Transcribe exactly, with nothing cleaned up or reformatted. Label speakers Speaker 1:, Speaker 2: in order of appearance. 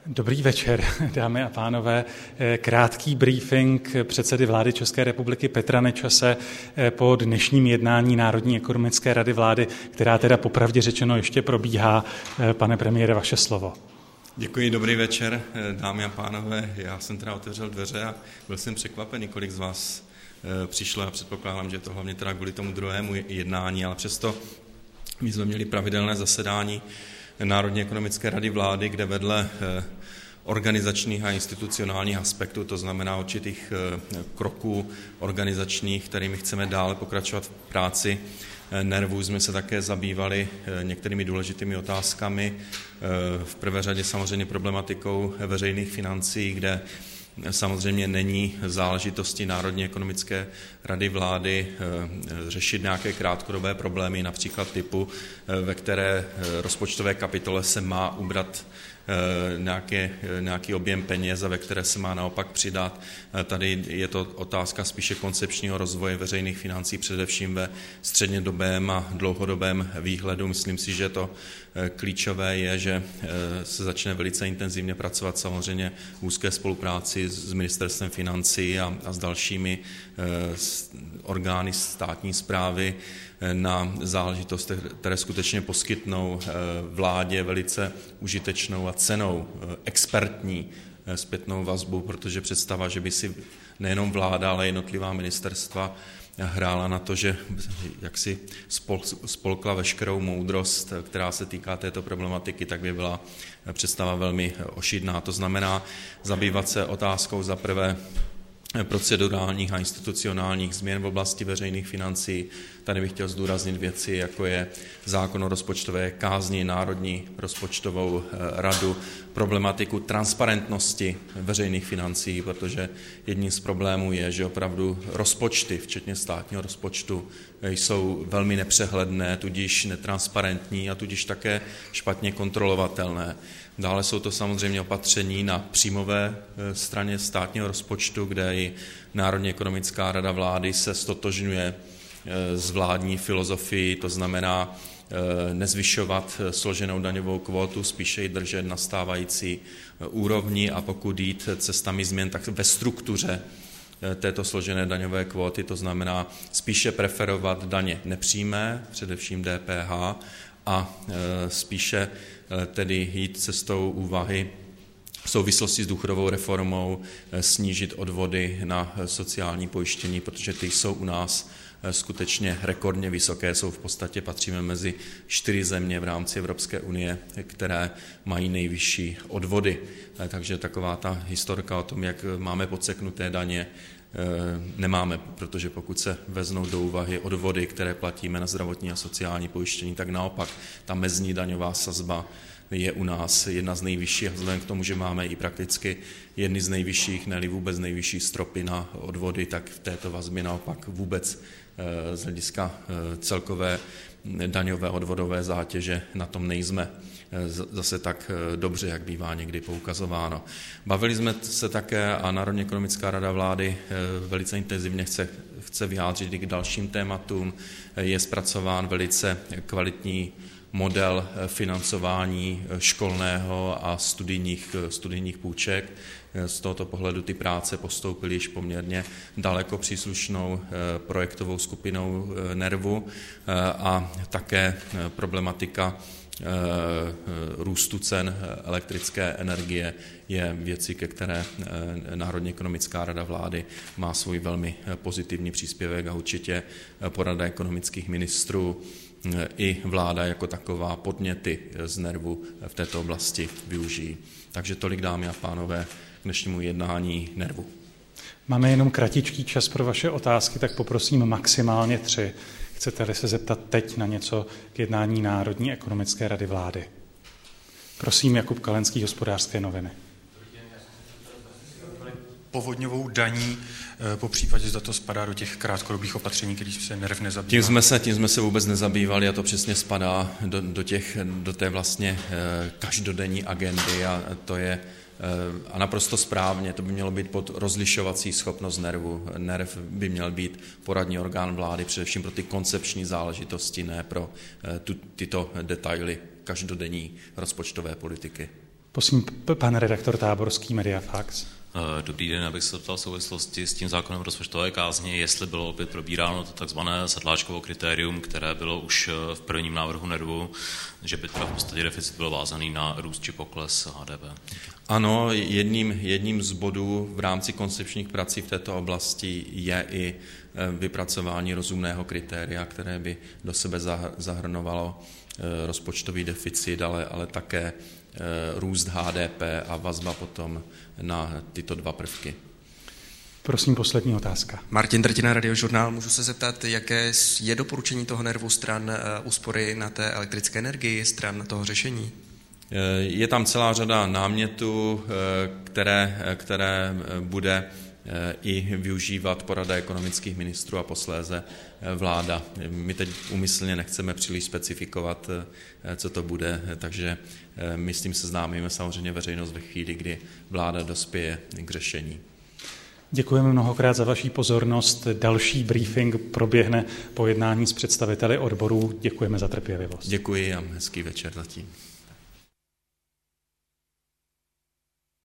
Speaker 1: Dobrý večer, dámy a pánové. Krátký briefing předsedy vlády České republiky Petra Nečase po dnešním jednání Národní ekonomické rady vlády, která teda popravdě řečeno ještě probíhá. Pane premiére, vaše slovo.
Speaker 2: Děkuji, dobrý večer, dámy a pánové. Já jsem teda otevřel dveře a byl jsem překvapený, kolik z vás přišlo a předpokládám, že to hlavně teda kvůli tomu druhému jednání, ale přesto my jsme měli pravidelné zasedání Národní ekonomické rady vlády, kde vedle organizačních a institucionálních aspektů, to znamená určitých kroků organizačních, kterými chceme dále pokračovat v práci NERVu, jsme se také zabývali některými důležitými otázkami. V prvé řadě samozřejmě problematikou veřejných financí, kde samozřejmě není záležitosti Národní ekonomické rady vlády řešit nějaké krátkodobé problémy, například typu, ve které rozpočtové kapitole se má ubrat nějaké, nějaký objem peněz a ve které se má naopak přidat. Tady je to otázka spíše koncepčního rozvoje veřejných financí, především ve střednědobém a dlouhodobém výhledu. Myslím si, že to klíčové je, že se začne velice intenzivně pracovat samozřejmě v úzké spolupráci s Ministerstvem financí a, a s dalšími orgány státní správy na záležitostech, které skutečně poskytnou vládě velice užitečnou a cennou expertní zpětnou vazbu, protože představa, že by si nejenom vláda, ale jednotlivá ministerstva hrála na to, že jak si spol, spolkla veškerou moudrost, která se týká této problematiky, tak by byla představa velmi ošidná. To znamená zabývat se otázkou za prvé procedurálních a institucionálních změn v oblasti veřejných financí. Tady bych chtěl zdůraznit věci, jako je zákon o rozpočtové kázni, Národní rozpočtovou radu, problematiku transparentnosti veřejných financí, protože jedním z problémů je, že opravdu rozpočty, včetně státního rozpočtu, jsou velmi nepřehledné, tudíž netransparentní a tudíž také špatně kontrolovatelné. Dále jsou to samozřejmě opatření na příjmové straně státního rozpočtu, kde i Národní ekonomická rada vlády se stotožňuje s vládní filozofií, to znamená nezvyšovat složenou daňovou kvótu, spíše ji držet na stávající úrovni a pokud jít cestami změn, tak ve struktuře této složené daňové kvóty, to znamená spíše preferovat daně nepřímé, především D P H, a spíše tedy jít cestou úvahy v souvislosti s důchodovou reformou snížit odvody na sociální pojištění, protože ty jsou u nás skutečně rekordně vysoké, jsou v podstatě, patříme mezi čtyři země v rámci Evropské unie, které mají nejvyšší odvody. Takže taková ta historka o tom, jak máme podseknuté daně, nemáme, protože pokud se veznou do úvahy odvody, které platíme na zdravotní a sociální pojištění, tak naopak ta mezní daňová sazba je u nás jedna z nejvyšších, vzhledem k tomu, že máme i prakticky jedny z nejvyšších, ne-li vůbec nejvyšší stropy na odvody, tak v této vazbě naopak vůbec z hlediska celkové daňové odvodové zátěže na tom nejsme zase tak dobře, jak bývá někdy poukazováno. Bavili jsme se také a Národní ekonomická rada vlády velice intenzivně chce, chce vyjádřit i k dalším tématům. Je zpracován velice kvalitní model financování školného a studijních, studijních půjček. Z tohoto pohledu ty práce postoupily již poměrně daleko příslušnou projektovou skupinou NERVu a také problematika růstu cen elektrické energie je věci, ke které Národní ekonomická rada vlády má svůj velmi pozitivní příspěvek a určitě porada ekonomických ministrů i vláda jako taková podněty z NERVu v této oblasti využijí. Takže tolik, dámy a pánové, k dnešnímu jednání NERVu.
Speaker 1: Máme jenom kratičký čas pro vaše otázky, tak poprosím maximálně tři. Chcete-li se zeptat teď na něco k jednání Národní ekonomické rady vlády? Prosím, Jakub Kalenský, Hospodářské noviny.
Speaker 3: Povodňovou daní, po případě zda to spadá do těch krátkodobých opatření, kterých se NERV nezabývá.
Speaker 2: Tím jsme se, tím jsme se vůbec nezabývali a to přesně spadá do, do, těch, do té vlastně každodenní agendy a to je a naprosto správně, to by mělo být pod rozlišovací schopnost NERVu. NERV by měl být poradní orgán vlády, především pro ty koncepční záležitosti, ne pro tu, tyto detaily každodenní rozpočtové politiky.
Speaker 1: Prosím, pan redaktor Táborský, Mediafax.
Speaker 4: Dobrý den, abych se ptal v souvislosti s tím zákonem rozpočtové kázně, jestli bylo opět probíráno to takzvané sedláčkovo kritérium, které bylo už v prvním návrhu NERVu, že by teda v podstatě deficit byl vázaný na růst či pokles H D P.
Speaker 2: Ano, jedním, jedním z bodů v rámci koncepčních prací v této oblasti je i vypracování rozumného kritéria, které by do sebe zahrnovalo rozpočtový deficit, ale, ale také růst H D P a vazba potom na tyto dva prvky.
Speaker 1: Prosím, poslední otázka.
Speaker 5: Martin Drtina, Radiožurnál. Můžu se zeptat, jaké je doporučení toho NERVu stran úspory na té elektrické energii, stran toho řešení?
Speaker 2: Je tam celá řada námětů, které, které bude i využívat porada ekonomických ministrů a posléze vláda. My teď úmyslně nechceme příliš specifikovat, co to bude, takže my s tím seznámíme samozřejmě veřejnost ve chvíli, kdy vláda dospěje k řešení.
Speaker 1: Děkujeme mnohokrát za vaši pozornost. Další briefing proběhne po jednání s představiteli odborů. Děkujeme za trpělivost.
Speaker 2: Děkuji a hezký večer zatím.